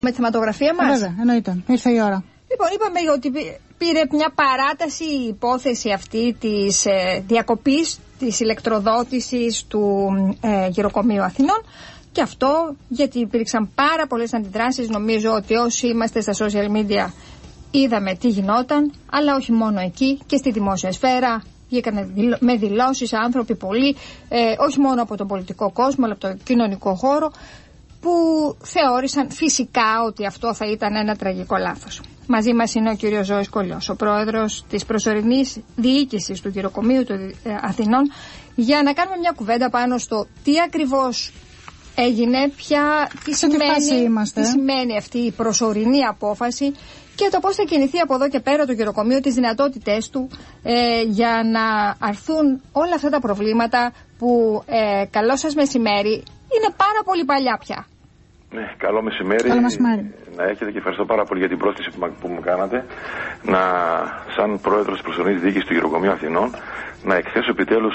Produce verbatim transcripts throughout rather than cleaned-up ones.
Με τη θεματογραφία μας. Βέβαια, εννοείται. Ήρθε η ώρα. Λοιπόν, είπαμε ότι πήρε μια παράταση η υπόθεση αυτή της ε, διακοπής της ηλεκτροδότησης του ε, γυροκομείου Αθηνών. Και αυτό γιατί υπήρξαν πάρα πολλές αντιδράσεις. Νομίζω ότι όσοι είμαστε στα social media είδαμε τι γινόταν, αλλά όχι μόνο εκεί και στη δημόσια σφαίρα. Βγήκαν με δηλώσεις άνθρωποι πολλοί, ε, όχι μόνο από τον πολιτικό κόσμο, αλλά από τον κοινωνικό χώρο, που θεώρησαν φυσικά ότι αυτό θα ήταν ένα τραγικό λάθος. Μαζί μας είναι ο κύριος Ζώης Κολλιός, ο πρόεδρος της προσωρινής διοίκησης του γυροκομείου των Αθηνών, για να κάνουμε μια κουβέντα πάνω στο τι ακριβώς έγινε, ποια, τι, σημαίνει, τι σημαίνει αυτή η προσωρινή απόφαση και το πώς θα κινηθεί από εδώ και πέρα το γυροκομείο, τις δυνατότητές του ε, για να αρθούν όλα αυτά τα προβλήματα που, ε, καλό σας μεσημέρι, είναι πάρα πολύ παλιά πια. Ναι, καλό μεσημέρι. Καλό μεσημέρι. Να έχετε και ευχαριστώ πάρα πολύ για την πρόσκληση που, που μου κάνατε. Να, σαν πρόεδρος της προσωρινής διοίκησης του Γυροκομείου Αθηνών, να εκθέσω επιτέλους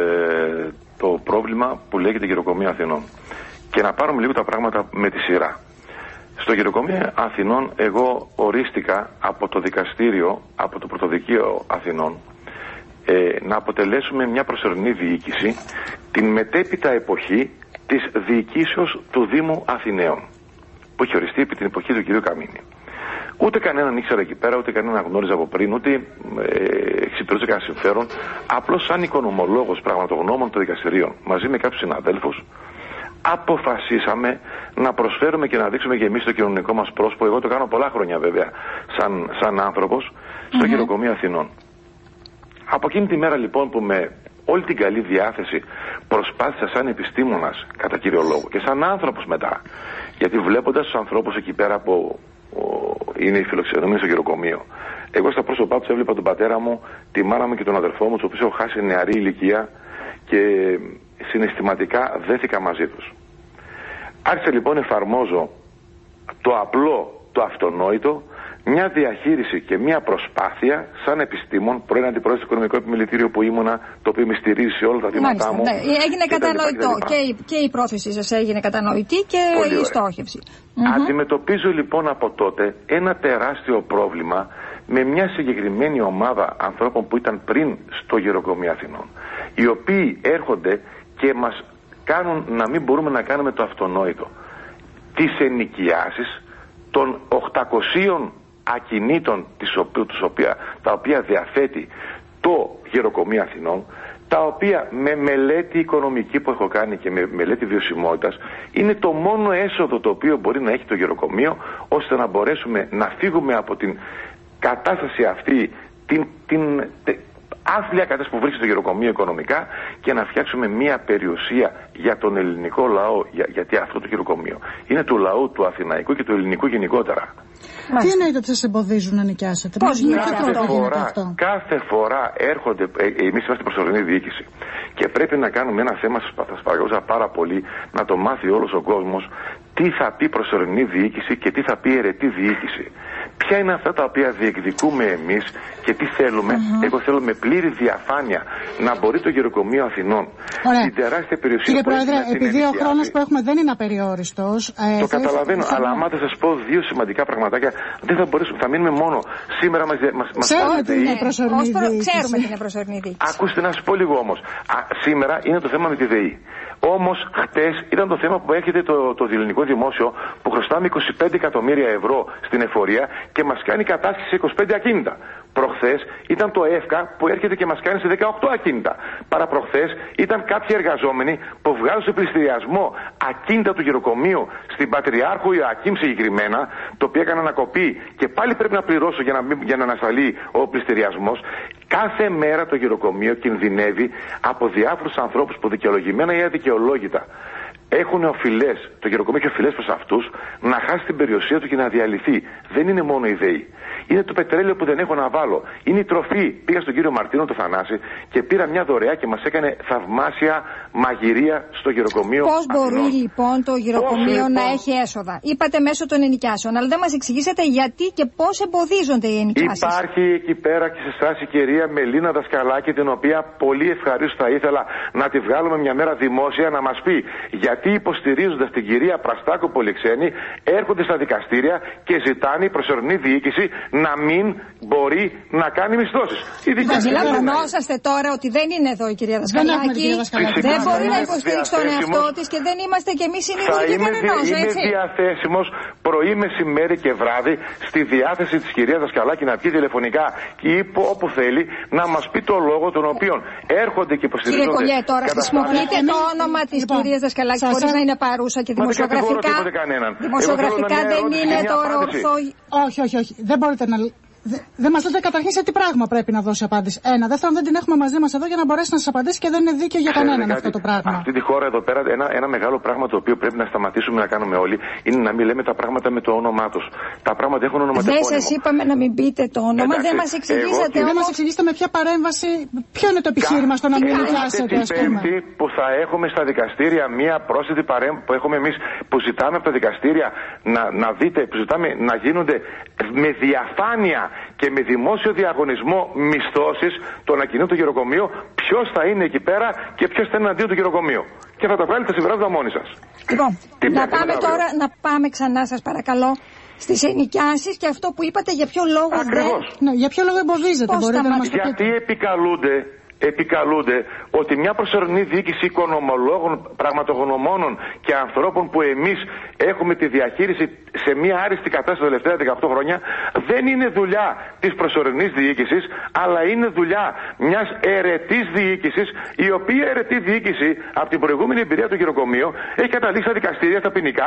ε, το πρόβλημα που λέγεται Γυροκομείο Αθηνών. Και να πάρουμε λίγο τα πράγματα με τη σειρά. Στο Γυροκομείο Αθηνών εγώ ορίστηκα από το δικαστήριο, από το Πρωτοδικείο Αθηνών, ε, να αποτελέσουμε μια προσωρινή διοίκηση την μετέπειτα εποχή της διοικήσεως του Δήμου Αθηναίων, που είχε οριστεί επί την εποχή του κ. Καμίνη. Ούτε κανέναν ήξερα εκεί πέρα, ούτε κανέναν γνώριζα από πριν, ούτε ε, εξυπηρετούσε κανένα συμφέρον. Απλώς σαν οικονομολόγος πραγματογνώμων των δικαστηρίων, μαζί με κάποιους συναδέλφους, αποφασίσαμε να προσφέρουμε και να δείξουμε και εμείς το κοινωνικό μας πρόσωπο. Εγώ το κάνω πολλά χρόνια βέβαια, σαν, σαν άνθρωπος, στο mm-hmm. Γυροκομείο Αθηνών. Από εκείνη τη μέρα λοιπόν που με όλη την καλή διάθεση προσπάθησα σαν επιστήμονας κατά κύριο λόγο και σαν άνθρωπος μετά, γιατί βλέποντας τους ανθρώπους εκεί πέρα που ο, είναι οι φιλοξενούμενοι στο γυροκομείο, εγώ στα πρόσωπά τους έβλεπα τον πατέρα μου, τη μάνα μου και τον αδερφό μου, τους οποίους έχω χάσει νεαρή ηλικία και συναισθηματικά δέθηκα μαζί τους. Άρχισα λοιπόν εφαρμόζω το απλό, το αυτονόητο, μια διαχείριση και μια προσπάθεια σαν επιστήμον, πρώην αντιπρόεδρος του Οικονομικού Επιμελητήριου που ήμουνα, το οποίο με στηρίζει σε όλα τα βήματά μου. Ναι, έγινε και κατανοητό και, και, η, και η πρόθεση σας έγινε κατανοητή και πολύ η ωραία στόχευση. Mm-hmm. Αντιμετωπίζω λοιπόν από τότε ένα τεράστιο πρόβλημα με μια συγκεκριμένη ομάδα ανθρώπων που ήταν πριν στο Γυροκομείο Αθηνών, οι οποίοι έρχονται και μας κάνουν να μην μπορούμε να κάνουμε το αυτονόητο. Τις ενοικιάσεις των οκτακοσίων ακινήτων τις οποίες, τις οποία, τα οποία διαθέτει το Γυροκομείο Αθηνών, τα οποία με μελέτη οικονομική που έχω κάνει και με μελέτη βιωσιμότητας είναι το μόνο έσοδο το οποίο μπορεί να έχει το Γυροκομείο, ώστε να μπορέσουμε να φύγουμε από την κατάσταση αυτή, την, την άθλια κατάσταση που βρίσκεται στο Γυροκομείο οικονομικά, και να φτιάξουμε μια περιουσία για τον ελληνικό λαό, για, γιατί αυτό το Γυροκομείο είναι του λαού του Αθηναϊκού και του ελληνικού γενικότερα. Τι εννοείται ότι σας εμποδίζουν να νοικιάσετε? Πώς γίνεται κάθε, φορά, αυτό? κάθε φορά έρχονται, ε, εμείς είμαστε προσωρινή διοίκηση και πρέπει να κάνουμε ένα θέμα, σας παρακαλούσα πάρα πολύ, να το μάθει όλος ο κόσμος τι θα πει προσωρινή διοίκηση και τι θα πει αιρετή διοίκηση. Ποια είναι αυτά τα οποία διεκδικούμε εμείς και τι θέλουμε. Uh-huh. Εγώ θέλω με πλήρη διαφάνεια να μπορεί το Γυροκομείο Αθηνών, ωραία, την τεράστια περιουσία. Κύριε Πρόεδρε, επειδή ο χρόνος που έχουμε δεν είναι απεριόριστος. Ε, το καταλαβαίνω, θα... αλλά άμα θα σας πω δύο σημαντικά πραγματάκια, δεν θα μπορέσουμε, θα μείνουμε μόνο. Σήμερα μας μας Ξέρουμε την είναι προσωρινή διοίκηση. Ξέρουμε την είναι προσωρινή διοίκηση. Ακούστε να σας πω λίγο όμως. Α, σήμερα είναι το θέμα με τη ΔΕΗ. Όμως χτες ήταν το θέμα που έρχεται το, το ελληνικό δημόσιο, που χρωστάμε είκοσι πέντε εκατομμύρια ευρώ στην εφορία και μας κάνει κατάσχεση σε είκοσι πέντε ακίνητα. Προχθές ήταν το ΕΦΚΑ που έρχεται και μας κάνει σε δεκαοκτώ ακίνητα. Παραπροχθές ήταν κάποιοι εργαζόμενοι που βγάζουν σε πληστηριασμό ακίνητα του Γυροκομείου στην Πατριάρχου Ιωακήμ συγκεκριμένα, το οποίο έκανε ανακοπή και πάλι πρέπει να πληρώσω για να, για να ανασταλεί ο πληστηριασμός. Κάθε μέρα το Γυροκομείο κινδυνεύει από διάφορους ανθρώπους που δικαιολογημένα ή αδικαιολόγητα έχουν οφειλές, το Γυροκομείο έχει οφειλές προς αυτούς, να χάσει την περιουσία του και να διαλυθεί. Δεν είναι μόνο η ΔΕΗ. Είναι το πετρέλαιο που δεν έχω να βάλω. Είναι η τροφή. Πήγα στον κύριο Μαρτίνο, το Θανάση, και πήρα μια δωρεά και μας έκανε θαυμάσια μαγειρία στο γυροκομείο. Πώς μπορεί λοιπόν το γυροκομείο πώς, να λοιπόν... έχει έσοδα? Είπατε μέσω των ενοικιάσεων, αλλά δεν μας εξηγήσατε γιατί και πώς εμποδίζονται οι ενοικιάσεις. Υπάρχει εκεί πέρα και σε εσάς η κυρία Μελίνα Δασκαλάκη, την οποία πολύ ευχαρίστω θα ήθελα να τη βγάλουμε μια μέρα δημόσια να μας πει γιατί, υποστηρίζοντας την κυρία Πραστάκο Πολυξένη, έρχονται στα δικαστήρια και ζητάνε η προσωρινή διοίκηση να μην μπορεί να κάνει μισθώσεις. Αντιλαμβανόσαστε τώρα ότι δεν είναι εδώ η κυρία Δασκαλάκη, δεν μπορεί να υποστηρίξει τον εαυτό της και δεν είμαστε κι εμείς συνήγοροι κανενός, έτσι. Είμαι διαθέσιμος πρωί, μεσημέρι και βράδυ στη διάθεση της κυρίας Δασκαλάκη να βγει τηλεφωνικά και όπου θέλει να μας πει το λόγο τον οποίο έρχονται και υποστηρίζονται. Κύριε Κολλιέ, τώρα χρησιμοποιείτε το όνομα της λοιπόν, κυρίας Δασκαλάκη χωρίς να είναι παρούσα και δημοσιογραφικά. Δημοσιογραφικά δεν είναι τώρα ορθό. Όχι, όχι, όχι. Δεν μπορείτε να. Δεν μας λέτε καταρχήν σε τι πράγμα πρέπει να δώσει απάντηση. Ένα. Δεύτερον, δεν την έχουμε μαζί μας εδώ για να μπορέσει να σας απαντήσει και δεν είναι δίκαιο για κανέναν αυτό το πράγμα. Αυτή τη χώρα εδώ πέρα, ένα, ένα μεγάλο πράγμα το οποίο πρέπει να σταματήσουμε να κάνουμε όλοι είναι να μην λέμε τα πράγματα με το όνομά τους. Τα πράγματα έχουν ονοματεπώνυμο. Δεν σας είπαμε να μην πείτε το όνομα, εντάξει, δεν μας εξηγήσατε. Εγώ... Δεν μας εξηγήσετε με ποια παρέμβαση, ποιο είναι το επιχείρημα στο να μην νοικιάσετε, ας πούμε. Την Πέμπτη που θα έχουμε στα δικαστήρια μία πρόσθετη παρέμβαση που έχουμε εμείς, που ζητάμε από τα δικαστήρια να, να δείτε, που ζητάμε να γίνονται με διαφάνεια και με δημόσιο διαγωνισμό μισθώσεις το να κινεί το γυροκομείο, ποιος θα είναι εκεί πέρα και ποιος θα είναι αντίον του γυροκομείου. Και θα τα βγάλετε τα συμπεράσματα μόνοι σας. Λοιπόν, να πάμε τώρα, να πάμε ξανά σας παρακαλώ στις ενοικιάσεις και αυτό που είπατε για ποιο λόγο Ακριβώς. δεν... Ναι, για ποιο λόγο εμποδίζεται, μπορείτε να μας το πείτε. Γιατί επικαλούνται επικαλούνται ότι μια προσωρινή διοίκηση οικονομολόγων, πραγματογνωμόνων και ανθρώπων που εμείς έχουμε τη διαχείριση σε μια άριστη κατάσταση τα τελευταία δεκαοκτώ χρόνια δεν είναι δουλειά της προσωρινής διοίκησης, αλλά είναι δουλειά μιας αιρετής διοίκησης, η οποία αιρετή διοίκηση από την προηγούμενη εμπειρία του γυροκομείου έχει καταλήξει στα δικαστήρια, στα ποινικά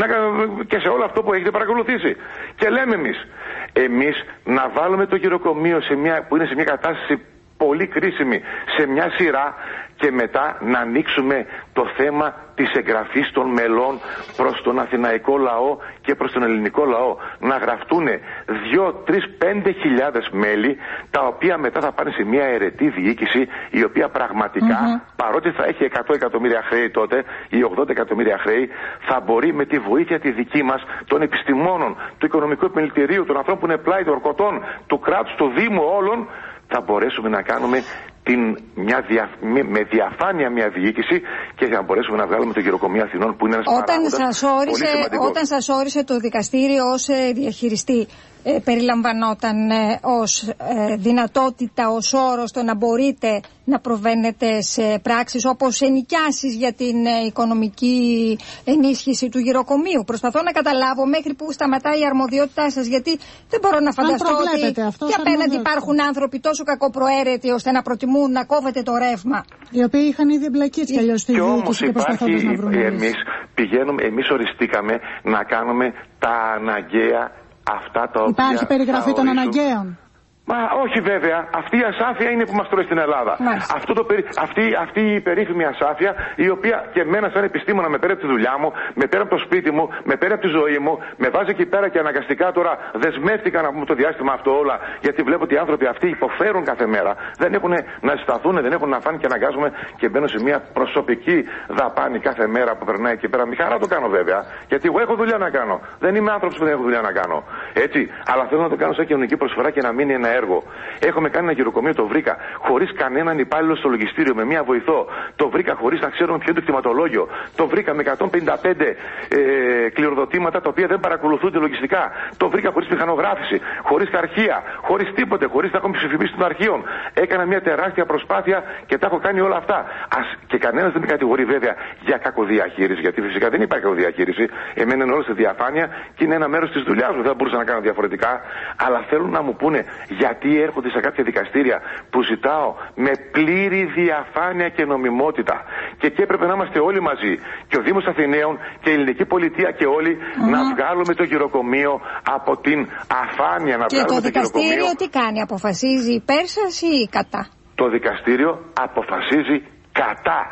και σε όλο αυτό που έχετε παρακολουθήσει. Και λέμε εμείς, εμείς να βάλουμε το γυροκομείο σε μια, που είναι σε μια κατάσταση πολύ κρίσιμη σε μια σειρά και μετά να ανοίξουμε το θέμα της εγγραφής των μελών προς τον αθηναϊκό λαό και προς τον ελληνικό λαό. Να γραφτούν δύο, τρεις, πέντε χιλιάδες μέλη, τα οποία μετά θα πάνε σε μια αιρετή διοίκηση, η οποία πραγματικά, mm-hmm. παρότι θα έχει εκατό εκατομμύρια χρέη τότε ή ογδόντα εκατομμύρια χρέη, θα μπορεί με τη βοήθεια τη δική μας, των επιστημόνων, του οικονομικού επιμελητηρίου, των ανθρώπων που είναι πλάι, των ορκωτών, του κράτους, του Δήμου όλων, θα μπορέσουμε να κάνουμε την, μια δια, με διαφάνεια μια διοίκηση και να μπορέσουμε να βγάλουμε το γυροκομείο Αθηνών που είναι ένας όταν σας όρισε, όταν σας όρισε το δικαστήριο ως ε, διαχειριστή, ε, περιλαμβανόταν ε, ως ε, δυνατότητα, ως όρος το να μπορείτε να προβαίνετε σε πράξεις όπως ενοικιάσεις για την ε, οικονομική ενίσχυση του γυροκομείου? Προσπαθώ να καταλάβω μέχρι που σταματάει η αρμοδιότητά σας, γιατί δεν μπορώ να φανταστώ ότι αυτό, και απέναντι υπάρχουν άνθρωποι τόσο κακοπροαίρετοι ώστε να προτιμούν να κόβεται το ρεύμα. Οι οποίοι είχαν ήδη εμπλακεί έτσι κι αλλιώς στη διοίκηση και προσπαθώντας να βρουν λύσεις. Εμείς πηγαίνουμε, εμείς οριστήκαμε να κάνουμε τα αναγκαία αυτά τα οποία. Υπάρχει περιγραφή των αναγκαίων? Μα όχι βέβαια, αυτή η ασάφεια είναι που μας τρώει στην Ελλάδα. Αυτό το, αυτή, αυτή η περίφημη ασάφεια, η οποία και εμένα σαν επιστήμονα με πέρα από τη δουλειά μου, με πέρα από το σπίτι μου, με πέρα από τη ζωή μου, με βάζει εκεί πέρα και αναγκαστικά τώρα δεσμεύτηκα να πούμε το διάστημα αυτό όλα, γιατί βλέπω ότι οι άνθρωποι αυτοί υποφέρουν κάθε μέρα. Δεν έχουν να συσταθούν, δεν έχουν να φάνε και αναγκάζομαι και μπαίνω σε μια προσωπική δαπάνη κάθε μέρα που περνάει εκεί πέρα. Μη χαρά το κάνω βέβαια, γιατί εγώ έχω δουλειά να κάνω. Δεν είμαι άνθρωπος που δεν έχω δουλειά να κάνω. Έτσι, αλλά θέλω να το κάνω σαν κοινωνική προσφορά και να μείνει ένα έργο. Έχουμε κάνει ένα γυροκομείο, το βρήκα χωρίς κανέναν υπάλληλο στο λογιστήριο, με μία βοηθό. Το βρήκα χωρίς να ξέρουμε ποιο είναι το κτηματολόγιο. Το βρήκα με εκατόν πενήντα πέντε ε, κληροδοτήματα τα οποία δεν παρακολουθούνται λογιστικά. Το βρήκα χωρίς μηχανογράφηση, χωρίς αρχεία, χωρίς τίποτε, χωρίς να έχουμε ψηφίσει των αρχείων. Έκανα μια τεράστια προσπάθεια και τα έχω κάνει όλα αυτά. Ας, και κανένας δεν με κατηγορεί βέβαια για κακοδιαχείριση, γιατί φυσικά δεν υπάρχει κακοδιαχείριση. Εμένα είναι όλο στη διαφάνεια και είναι ένα μέρος της δουλειάς μου. Δεν μπορούσα να κάνω διαφορετικά. Αλλά θέλουν να μου πούνε γιατί έρχονται σε κάποια δικαστήρια που ζητάω με πλήρη διαφάνεια και νομιμότητα. Και εκεί έπρεπε να είμαστε όλοι μαζί. Και ο Δήμος Αθηναίων και η ελληνική πολιτεία και όλοι mm. να βγάλουμε το γυροκομείο από την αφάνεια. Να και το, το δικαστήριο γυροκομείο. Τι κάνει, αποφασίζει υπέρ σας ή κατά? Το δικαστήριο αποφασίζει κατά.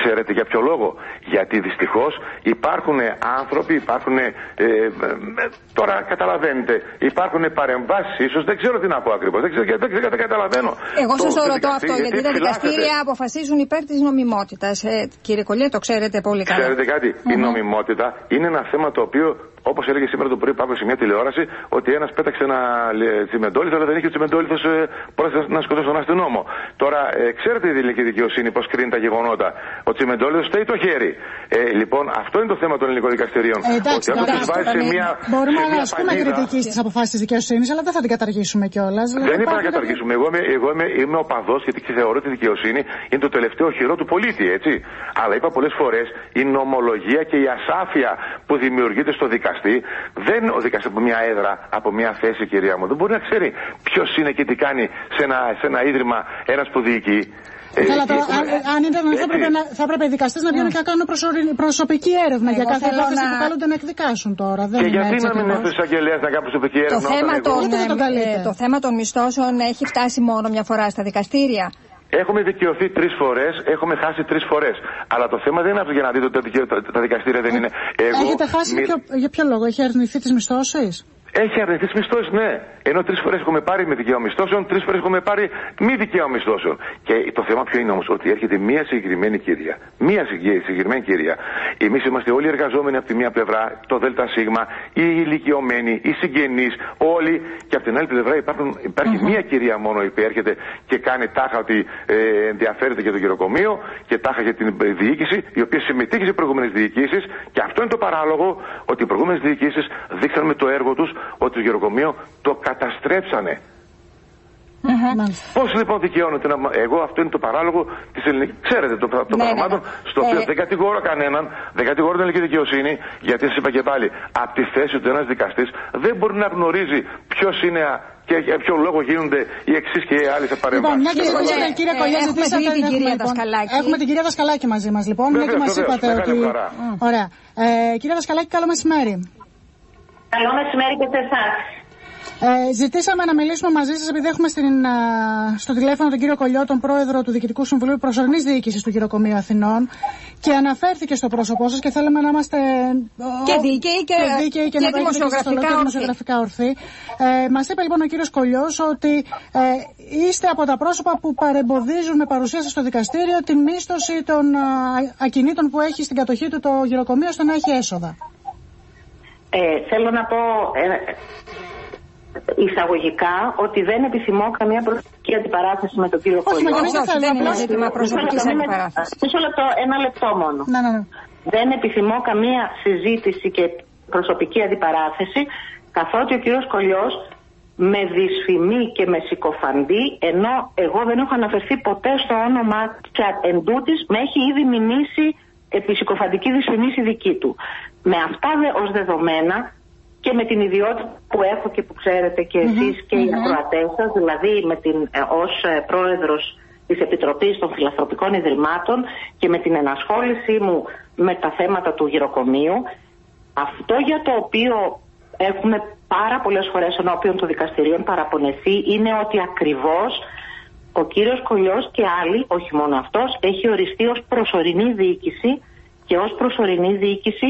Ξέρετε για ποιο λόγο? Γιατί δυστυχώς υπάρχουν άνθρωποι, υπάρχουν. Ε, ε, τώρα καταλαβαίνετε, υπάρχουν παρεμβάσεις, ίσως δεν ξέρω τι να πω ακριβώς. Δεν, δεν, δεν, δεν καταλαβαίνω. Εγώ σας το ρωτώ αυτό, γιατί, γιατί τα δικαστήρια αποφασίζουν υπέρ της νομιμότητας. Ε, κύριε Κολλιέ, το ξέρετε πολύ καλά. Ξέρετε κάτι, mm-hmm. η νομιμότητα είναι ένα θέμα το οποίο, όπως έλεγε σήμερα το πρωί Παύλο σε μια τηλεόραση, ότι ένας πέταξε ένα τσιμεντόλιθο, αλλά δεν είχε ο τσιμεντόλιθος ε, πρόκειται να σκοτώσει τον αστυνόμο. Τώρα, ε, ξέρετε η ελληνική δικαιοσύνη πώς κρίνει τα γεγονότα. Ο τσιμεντόλιθος φταίει το χέρι. Ε, λοιπόν, αυτό είναι το θέμα των ελληνικών δικαστηρίων. Ε, εντάξει, ότι εντάξει, βάζει σε μια, μπορούμε σε να ασκούμε κριτική στις αποφάσεις της δικαιοσύνης, αλλά δεν θα την καταργήσουμε κιόλας. Δεν είπα να καταργήσουμε. Εγώ είμαι, εγώ είμαι, είμαι οπαδός γιατί θεωρώ ότι η δικαιοσύνη είναι το τελευταίο χειρό του πολίτη, έτσι. Αλλά είπα πολλές φορές η νομολογία και η ασάφεια που δημιουργείται στο δικαστή. Δεν ο δικαστής από μια έδρα, από μια θέση, κυρία μου, δεν μπορεί να ξέρει ποιος είναι και τι κάνει σε ένα, σε ένα ίδρυμα ένας που διοικεί. Καλά, τώρα, αν, αν ήταν, θα έπρεπε, να, θα έπρεπε οι δικαστές να βγαίνουν και να κάνουν προσωπική έρευνα για κάθε υπόθεση να... που καλούνται να εκδικάσουν τώρα. Δεν και είναι γιατί έτσι, να μην έρθει εισαγγελέας να κάνει προσωπική έρευνα? Το θέμα, των, ε, το θέμα των μισθώσεων έχει φτάσει μόνο μια φορά στα δικαστήρια. Έχουμε δικαιωθεί τρεις φορές, έχουμε χάσει τρεις φορές. Αλλά το θέμα δεν είναι αυτό για να δείτε ότι τα δικαστήρια δεν είναι. Εγώ, έχετε χάσει μη... για, ποιο, για ποιο λόγο, έχει αρνηθεί τις μισθώσεις? Έχει αρνηθεί τις μισθώσεις, ναι. Ενώ τρεις φορές έχουμε πάρει με δικαίωμα μισθώσεων, τρεις φορές έχουμε πάρει μη δικαίωμα μισθώσεων. Και το θέμα ποιο είναι όμως? Ότι έρχεται μία συγκεκριμένη κυρία. Μία συγκεκριμένη κυρία. Εμείς είμαστε όλοι εργαζόμενοι από τη μία πλευρά, το ΔΣ, οι ηλικιωμένοι, οι συγγενείς, όλοι. Και από την άλλη πλευρά υπάρχουν, υπάρχει mm-hmm. μία κυρία μόνο που έρχεται και κάνει τάχα ότι ε, ενδιαφέρεται για το γεροκομείο και τάχα για την διοίκηση, η οποία συμμετείχε σε προηγούμενες διοικήσεις. Και αυτό είναι το παράλογο, ότι οι προηγούμενες διοικήσεις δείξαν με το έργο τους ότι το γεροκομείο το καταστρέψανε. Mm-hmm. Πώς λοιπόν δικαιώνεται να... Εγώ αυτό είναι το παράλογο της ελληνικής... Ξέρετε το, το ναι, πραγμάτων ναι. στο οποίο ε... δεν κατηγορώ κανέναν, δεν κατηγορώ την ελληνική δικαιοσύνη, γιατί σας είπα και πάλι, από τη θέση του ένας δικαστής δεν μπορεί να γνωρίζει ποιος είναι και για ποιο λόγο γίνονται οι εξής και οι άλλες παρεμβάσεις. Λοιπόν, μια κύριε Κολλιέ, ζητήσατε την κυρία Δασκαλάκη. Έχουμε την κυρία Δασκαλάκη μαζί μας, λοιπόν, μια και μας είπατε ότι... Ωραία. Κυρία Δασκαλάκη, καλό μεσημέρι. Καλό μεσημέρι και σε εσάς. Ε, ζητήσαμε να μιλήσουμε μαζί σας επειδή έχουμε στην, α, στο τηλέφωνο τον κύριο Κολλιό, τον πρόεδρο του Διοικητικού Συμβουλίου Προσωρινής Διοίκησης του Γεροκομείου Αθηνών, και αναφέρθηκε στο πρόσωπό σας και θέλουμε να είμαστε και δίκαιοι και, και, δίκαιοι και, και, και δημοσιογραφικά, δημοσιογραφικά ορθοί. Ε, μας είπε λοιπόν ο κύριος Κολλιός ότι ε, είστε από τα πρόσωπα που παρεμποδίζουν με παρουσία σας στο δικαστήριο την μίσθωση των α, ακινήτων που έχει στην κατοχή του το γεροκομείο ώστε να έχει έσοδα. Ε, θέλω να πω ε, εισαγωγικά ότι δεν επιθυμώ καμία προσωπική αντιπαράθεση με τον κύριο Κολλιό. Όχι, δεν είναι ζήτημα προσωπικής αντιπαράθεσης. Μισό λεπτό, ένα λεπτό μόνο. Ναι, ναι, ναι. Δεν επιθυμώ καμία συζήτηση και προσωπική αντιπαράθεση, καθότι ο κύριος Κολλιός με δυσφημεί και με συκοφαντεί, ενώ εγώ δεν έχω αναφερθεί ποτέ στο όνομά και εντούτοις με έχει ήδη μηνύσει επί συκοφαντική δυσφημίση δική του. Με αυτά δε ως δεδομένα και με την ιδιότητα που έχω και που ξέρετε και εσείς mm-hmm. και οι mm-hmm. ακροατές σας, δηλαδή με την, ε, ως ε, πρόεδρος της Επιτροπής των Φιλανθρωπικών Ιδρυμάτων και με την ενασχόλησή μου με τα θέματα του γεροκομείου, αυτό για το οποίο έχουμε πάρα πολλές φορές ενώπιον των δικαστηρίων παραπονεθεί είναι ότι ακριβώς ο κύριος Κολλιός και άλλοι, όχι μόνο αυτός, έχει οριστεί ως προσωρινή διοίκηση και ως προσωρινή διοίκηση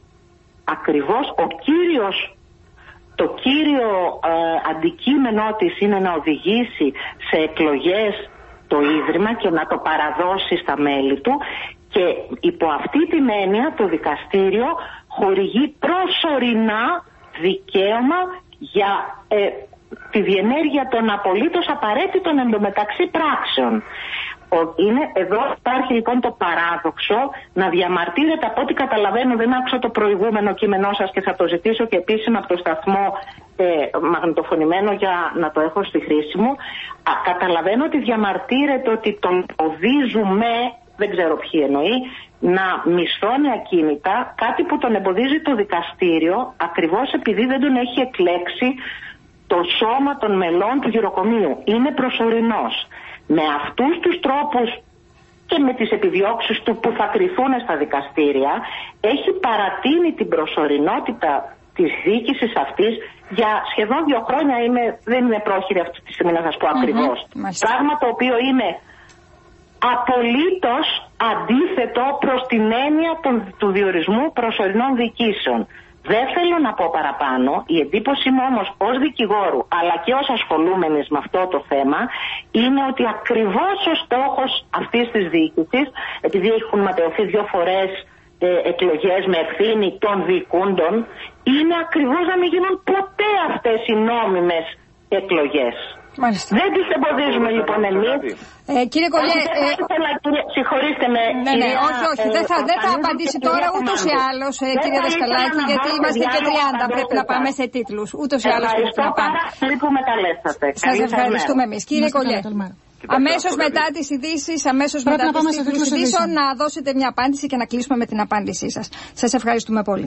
ακριβώς ο κύριος, το κύριο ε, αντικείμενό της είναι να οδηγήσει σε εκλογές το Ίδρυμα και να το παραδώσει στα μέλη του, και υπό αυτή την έννοια το δικαστήριο χορηγεί προσωρινά δικαίωμα για ε, τη διενέργεια των απολύτως απαραίτητων εντωμεταξύ πράξεων. Είναι, εδώ υπάρχει λοιπόν το παράδοξο να διαμαρτύρεται, από ό,τι καταλαβαίνω, δεν άκουσα το προηγούμενο κείμενό σας και θα το ζητήσω και επίσημα από το σταθμό ε, μαγνητοφωνημένο για να το έχω στη χρήση μου. Α, καταλαβαίνω ότι διαμαρτύρεται ότι τον οδίζουμε, δεν ξέρω ποιοι εννοεί, να μισθώνει ακίνητα, κάτι που τον εμποδίζει το δικαστήριο ακριβώς επειδή δεν τον έχει εκλέξει το σώμα των μελών του γεροκομείου. Είναι προσωρινός. Με αυτούς τους τρόπους και με τις επιδιώξεις του που θα κρυθούν στα δικαστήρια, έχει παρατείνει την προσωρινότητα της διοίκησης αυτής για σχεδόν δύο χρόνια. Είμαι, δεν είναι πρόχειρη αυτή τη στιγμή να σας πω ακριβώς. Mm-hmm. Πράγμα το οποίο είναι απολύτως, αντίθετο προς την έννοια των, του διορισμού προσωρινών διοικήσεων. Δεν θέλω να πω παραπάνω. Η εντύπωση μου όμως ως δικηγόρου αλλά και ως ασχολούμενης με αυτό το θέμα είναι ότι ακριβώς ο στόχος αυτής της διοίκησης, επειδή έχουν ματαιωθεί δύο φορές ε, εκλογές με ευθύνη των διοικούντων, είναι ακριβώς να μην γίνουν ποτέ αυτές οι νόμιμες εκλογές. Μάλιστα. Δεν τις εμποδίζουμε λοιπόν εμείς. Ε, κύριε Κολλιέ, ε, συγχωρήστε με. Ναι, ναι, όχι, όχι, δεν θα, δεν θα απαντήσει τώρα ούτως ή άλλως, ε, κύριε Δασκαλάκη, γιατί είμαστε και τριάντα, πρέπει να πάμε σε τίτλους. Ούτως ή άλλως πρέπει να πάμε. Ευχαριστώ που με καλέσατε. Σας ευχαριστούμε εμείς. Κύριε Κολλιέ, αμέσως μετά τις ειδήσεις, αμέσως μετά τις τίτλους ειδήσεων, να δώσετε μια απάντηση και να κλείσουμε με την απάντησή σας. Σας ευχαριστούμε πολύ.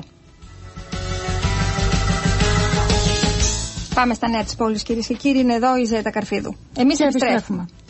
Πάμε στα νέα της πόλης, κυρίες και κύριοι. Είναι εδώ η Ζέτα Καρφίδου. Εμείς επιστρέφουμε.